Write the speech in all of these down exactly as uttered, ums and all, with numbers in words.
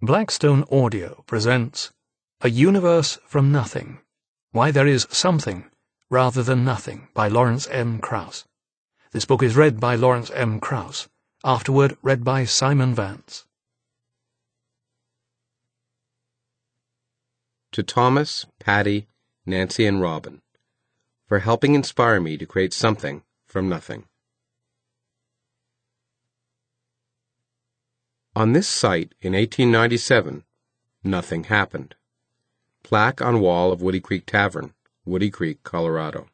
Blackstone Audio presents A Universe from Nothing, Why There Is Something Rather Than Nothing by Lawrence M. Krauss. This book is read by Lawrence M. Krauss, afterward read by Simon Vance. To Thomas, Patty, Nancy, and Robin, for helping inspire me to create something from nothing. On this site in eighteen ninety-seven, nothing happened. Plaque on wall of Woody Creek Tavern, Woody Creek, Colorado.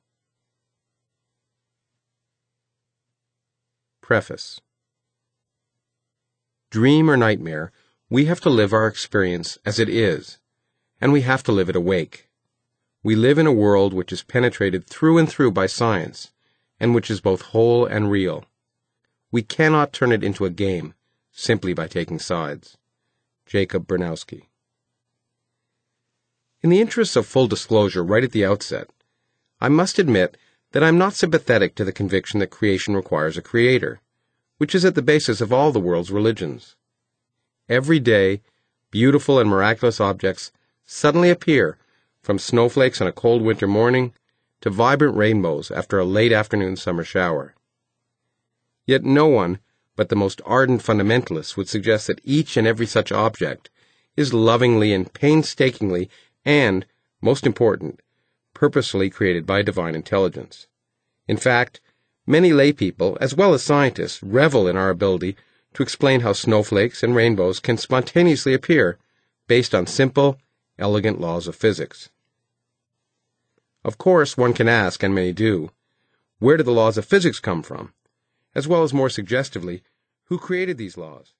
Preface. Dream or nightmare, we have to live our experience as it is, and we have to live it awake. We live in a world which is penetrated through and through by science, and which is both whole and real. We cannot turn it into a game simply by taking sides. Jacob Bernowski. In the interests of full disclosure right at the outset, I must admit that I'm not sympathetic to the conviction that creation requires a creator, which is at the basis of all the world's religions. Every day, beautiful and miraculous objects suddenly appear, from snowflakes on a cold winter morning to vibrant rainbows after a late afternoon summer shower. Yet no one but the most ardent fundamentalists would suggest that each and every such object is lovingly and painstakingly and, most important, purposefully created by divine intelligence. In fact, many lay people, as well as scientists, revel in our ability to explain how snowflakes and rainbows can spontaneously appear based on simple, elegant laws of physics. Of course, one can ask, and many do, where do the laws of physics come from? As well as more suggestively, who created these laws?